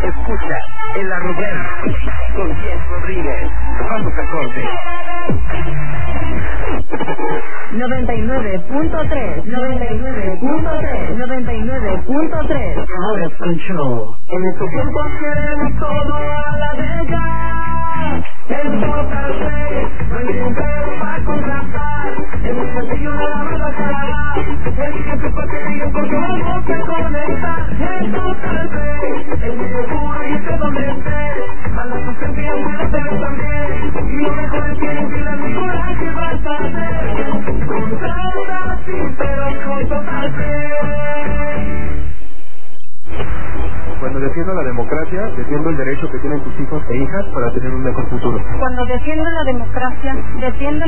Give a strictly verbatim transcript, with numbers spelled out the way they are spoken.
Escucha El Arrogante con Jess Rodríguez. Vamos a corte. noventa y nueve punto tres, noventa y nueve punto tres, noventa y nueve punto tres. Out of control. En estos tiempos queremos todo a la venta. El total rey, no hay ningún pedo para contratar. Es muy sencillo, nada más la cara. Elige tu paquete porque vamos a conectar. El total rey, es muy seguro y sé dónde estés. A la sustancia y la tele también. Y lo mejor es que no pierdas mi coraje, vas a hacer. Contrata sin pero con total rey. Cuando defiendo la democracia, defiendo el derecho que tienen tus hijos e hijas para tener un mejor futuro. Cuando defiendo la democracia, defiendo